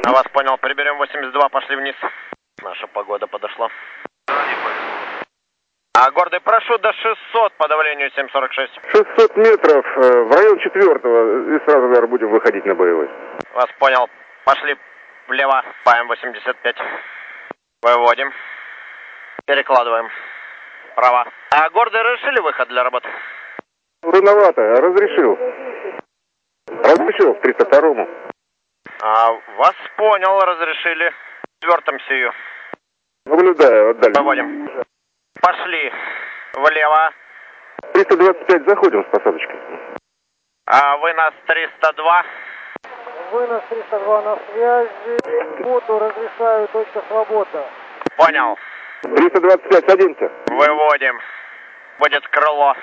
А вас понял, приберем 82, пошли вниз. Наша погода подошла. А гордый, прошу до 600 по давлению 746. 600 метров в район 4-го, и сразу, наверное, будем выходить на боевой. Вас понял. Пошли влево, ПМ-85. Выводим. Перекладываем. Право. А гордый, решили выход для работы? Рановато, разрешил. Разрешил в 302-му. А вас понял, разрешили. В 4-м сию. Наблюдаю, отдали. Выводим. Пошли влево. 325 заходим с посадочкой. А вынос 302. Вынос 302 на связи. Фото разрешаю, точка свободна. Понял. 325, садимся. Выводим. Будет крыло.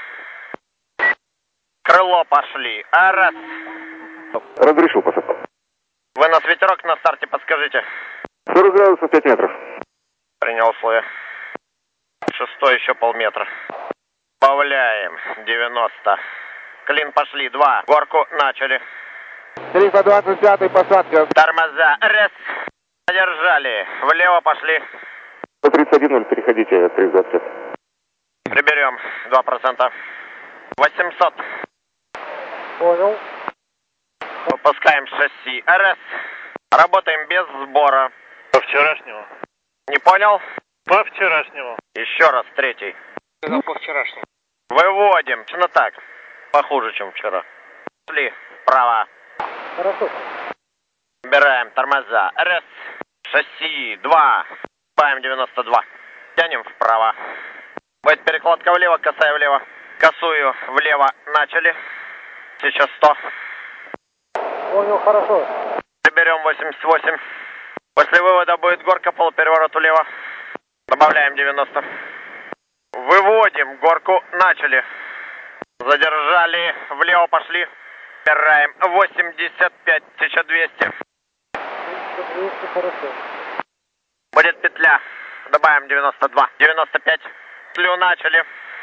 Крыло пошли. А раз. Разрешил посадку. Вынос ветерок на старте, подскажите. 40 градусов 5 метров. Принял условия. 6 еще полметра. Добавляем 90. Клин пошли. 2. Горку начали. 325 посадка. Тормоза. Раз. Задержали. Влево пошли. 131.0, переходите 325. Приберем 2%. 800. Понял. Выпускаем шасси. РС. Работаем без сбора. По вчерашнему. Не понял? По вчерашнему. Еще раз, 3. Сказал по вчерашнему. Выводим. Ну так. Похуже, чем вчера. Шли. Вправо. Хорошо. Убираем тормоза. РС. Шасси. 2. Паем 92. Тянем вправо. Будет перекладка влево, косая влево. Косую влево. Начали. Сейчас 100. Понял, хорошо. Приберем 88. После вывода будет горка, полупереворот влево. Добавляем 90. Выводим горку. Начали. Задержали. Влево пошли. Убираем 85. 1200. 1200, хорошо. Будет петля. Добавим 92. 95. Петлю начали.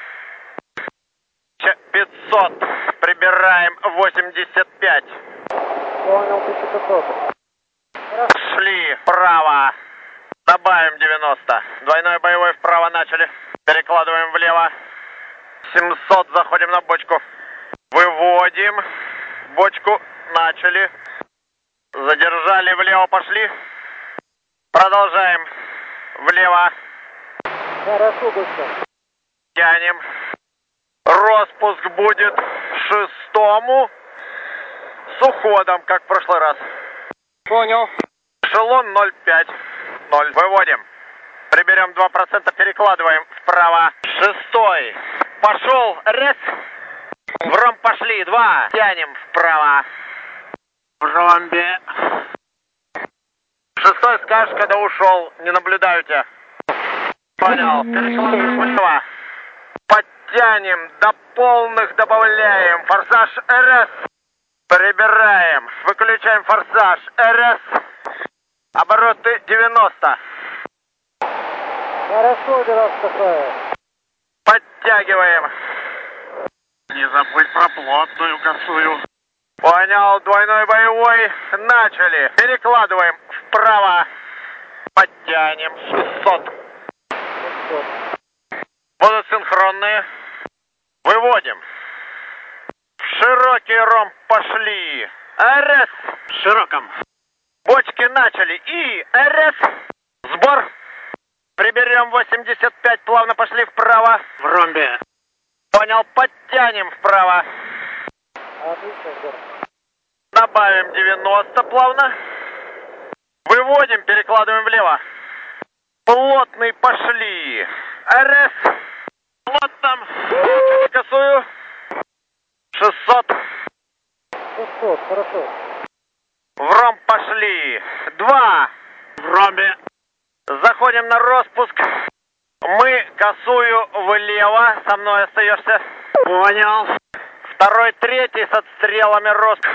500. Прибираем 85. Понял, 1500. Шли вправо. Добавим 90. Двойной боевой вправо начали. Перекладываем влево. 700. Заходим на бочку. Выводим. Бочку начали. Задержали. Влево пошли. Продолжаем. Влево. Хорошо, быстро. Тянем. Распуск будет 6-му. С уходом, как в прошлый раз. Понял. Эшелон 0,5. 0. Выводим. Приберем 2%, перекладываем вправо. 6. Пошел. Раз. В ромб пошли. 2. Тянем вправо. В ромбе. 6 скажешь, когда ушел. Не наблюдаю тебя. Понял. Перекладываем влево. Подтянем. До полных добавляем. Форсаж РС. Прибираем. Выключаем форсаж. РС. Обороты 90. Хорошо, 90. Подтягиваем. Не забудь про плотную косую. Понял. Двойной боевой. Начали. Перекладываем вправо. Подтянем. 600. Будут синхронные. Выводим. В широкий ромб пошли. РС. В широком. Бочки начали. И РС. Сбор. Приберем 85. Плавно пошли вправо. В ромбе. Понял. Подтянем вправо. Отлично, сбор. Добавим 90 плавно. Выводим. Перекладываем влево. Плотный пошли. РС. Плотном. Косую. 600. 600, хорошо. В ромб пошли. 2. В ромбе. Заходим на распуск. Мы косую влево. Со мной остаешься. Понял. 2, 3 с отстрелами распуск.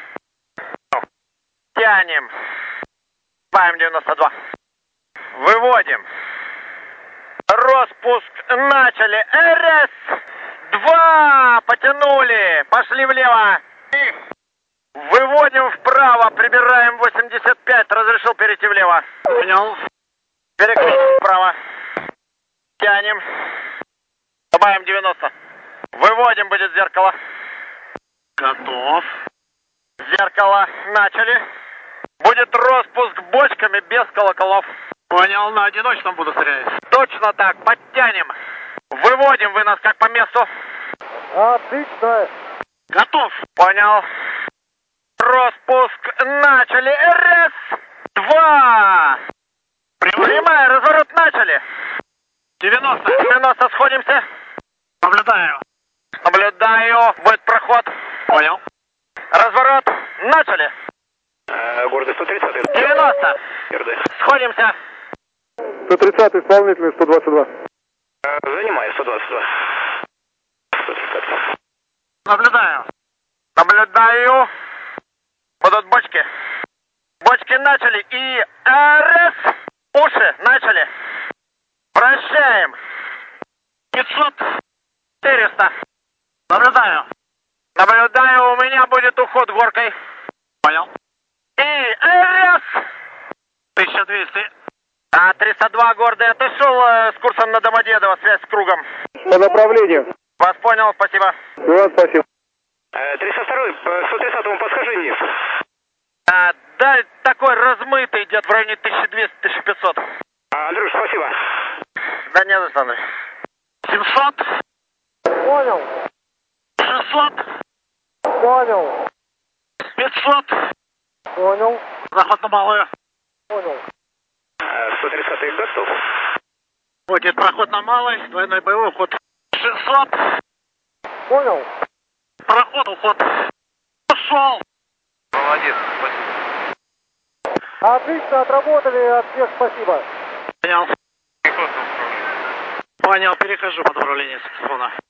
Тянем. Паем 92. Выводим. Распуск начали. РС. 2. Потянули. Пошли влево. Выводим вправо, прибираем 85, разрешил перейти влево. Понял. Переключим вправо. Тянем. Добавим 90. Выводим, будет зеркало. Готов. Зеркало. Начали. Будет распуск бочками без колоколов. Понял, на одиночном буду стрелять. Точно так, подтянем. Выводим вы нас как по месту. Отлично. Готов. Понял. Распуск. Начали. Раз. Два. Прямая. Разворот начали. 90. 90. Сходимся. Наблюдаю. Наблюдаю. Будет проход. Понял. Разворот. Начали. Гордый 130. 90. Сходимся. 130 исполнительный 122. Занимаю 122. 130. Наблюдаю. Наблюдаю. Будут бочки. Бочки начали. И раз. Уши начали. Вращаем. 500. 400. Наблюдаю. Наблюдаю. У меня будет уход горкой. Понял. И раз. 1200. 302 гордый отошел с курсом на Домодедово. Связь с кругом. По направлению. Вас понял. Спасибо. Иван, спасибо. 302, 130 подскажи вниз. Да, такой размытый идет в районе 1200-1500. Андрюш, спасибо. Да не за что, Андрей. 700. Понял. 600. Понял. 500. Понял. Заход на малую. Понял. 130 готов. Будет проход на малый. Двойной боевой ход. 600. Понял. Проход, уход. Пошел. Молодец, спасибо. Отлично отработали. От всех спасибо. Понял. Понял, перехожу по направлению с телефона.